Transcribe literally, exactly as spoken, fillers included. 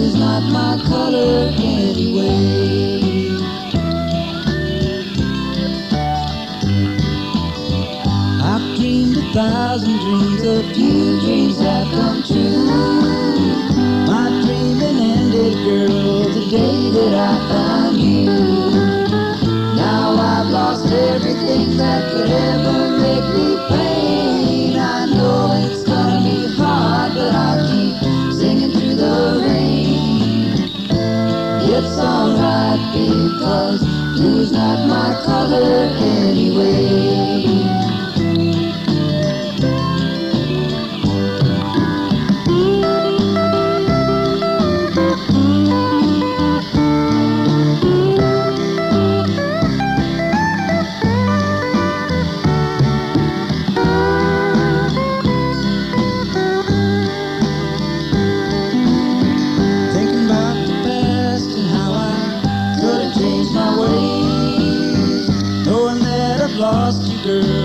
blue's not my color anyway. I've dreamed a thousand dreams, a few dreams have come true. My dreaming ended, girl, the day that I found you. Now I've lost everything that could ever make me pain. I know it's gonna be hard, but I'll keep singing through the rain. It's alright because blue's not my color anyway. Lost you, girl.